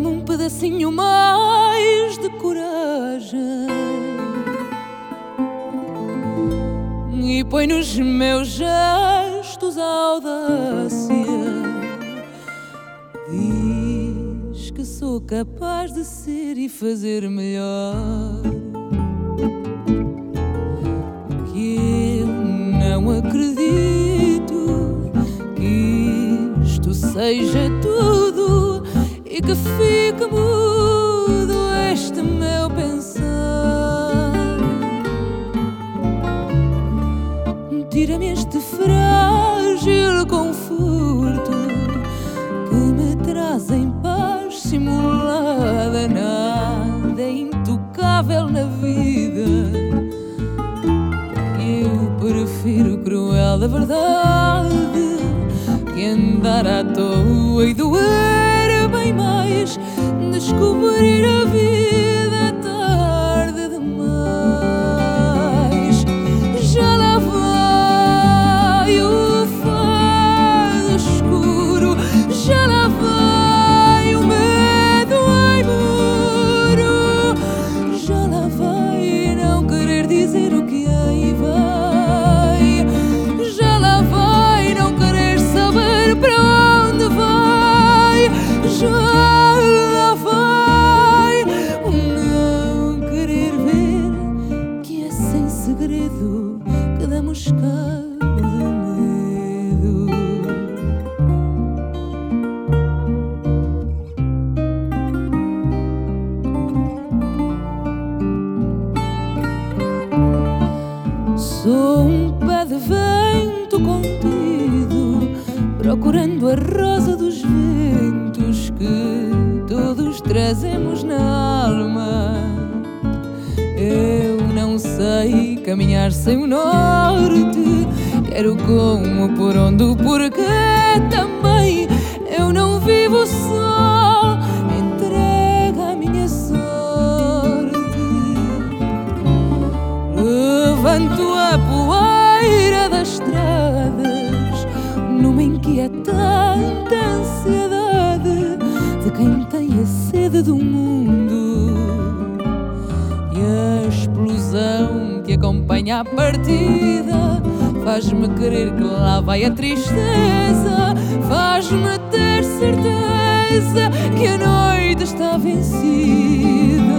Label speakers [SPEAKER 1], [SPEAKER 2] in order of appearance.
[SPEAKER 1] dá-me um pedacinho mais de coragem e põe nos meus gestos a audácia. Diz que sou capaz de ser e fazer melhor, que eu não acredito que isto seja tudo e que fique mudo este meu pensar. Tira-me este frágil conforto que me traz em paz simulada. Nada é intocável na vida, que eu prefiro cruel da verdade que andar à toa e doer bem mais. Descobrir a vida tarde demais. Já lá vai o fado escuro, já lá vai o medo em muro, já lá vai não querer dizer o que aí vai, já lá vai não querer saber para onde vai, já lá vai o não querer ver que é sem segredo que damos cabo de medo. Sou um pé de vento contido, procurando a rosa dos ventos que todos trazemos na alma. Eu não sei caminhar sem o norte, quero como, por onde, o porquê também. Eu não vivo só, entrega a minha sorte. Levanto a poeira das estradas numa inquietante ansiedade de quem tem a sede do mundo, e a explosão que acompanha a partida faz-me querer que lá vai a tristeza, faz-me ter certeza que a noite está vencida.